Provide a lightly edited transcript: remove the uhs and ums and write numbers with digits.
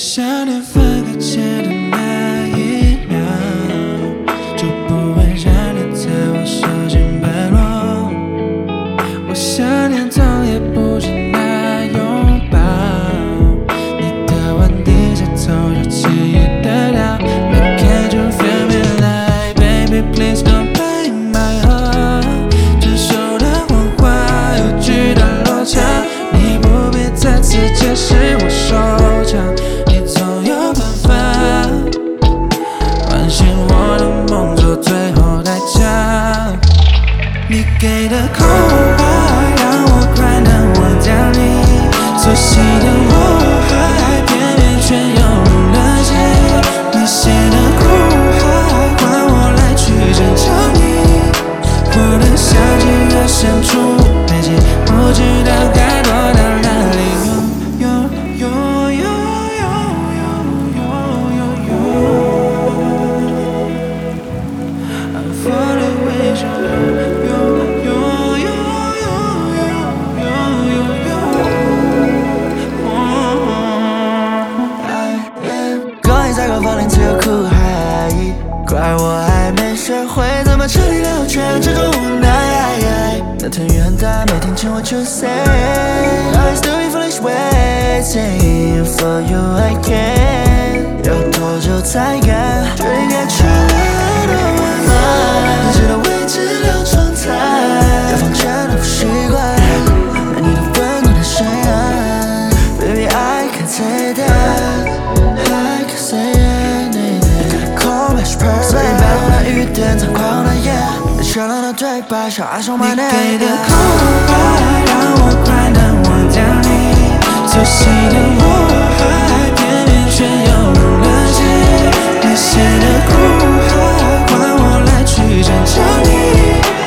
想念分开前的那一秒，就不会让你在我手心奔落。我想念痛也不是那拥抱，你的吻低下头就轻易得到。Now can't you feel me like baby please don't break my heart？ 成熟的谎话有巨大落差，你不必再次解释我受伤。你给的空白让我快能忘掉你，所系的我还偏偏却涌入了心。你写的苦海换我来去拯救你，我的想起越深处北极，不知道该躲到哪里。I'm falling with you。 在高房里只有苦海，怪我还没学会怎么彻底了却这种无奈。那天雨很大，没听清我to say I still be foolish waiting for you again。要多久才敢决定该去了的晚安？你知道位置留窗台，有房间的不习惯，你的温暖的声音 Baby I can't say that。I can say anything， 空白是 perfect， 所以被我那雨点猖狂的夜，那绚烂的对白像爱上满天。 你给的空白让我快能忘掉你，所系的我还偏偏却涌入了心。你写的苦海换我来去拯救你。